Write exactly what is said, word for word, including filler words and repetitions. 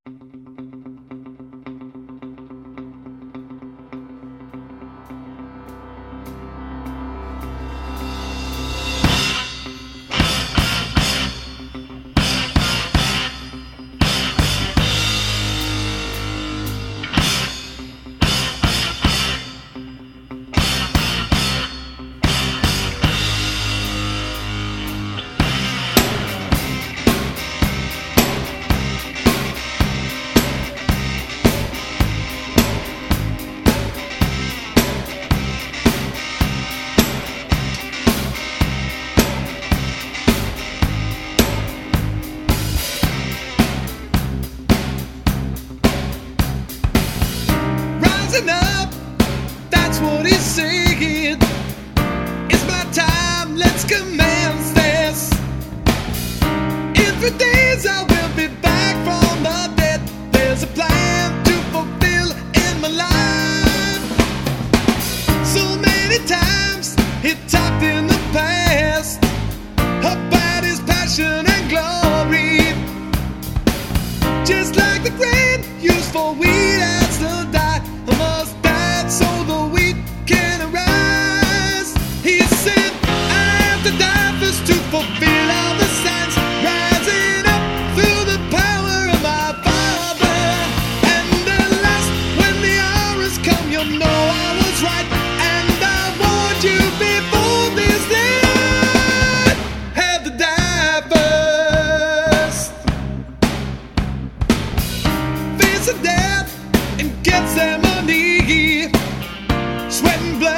Rising up, that's what he's saying. It's my time, let's commence this. In three days I will be back from the dead. There's a plan to fulfill in my life. So many times he talked in the past about his passion and glory. Just like the grain used for wheat has to die, I must die so the wheat can arise. He said, I have to die first to fulfill all the signs, rising up through the power of my Father. And at last, when the hour has come, you'll know I was right, and I warned you before this night. Have to die first, face the death and get ceremony, sweat and blood.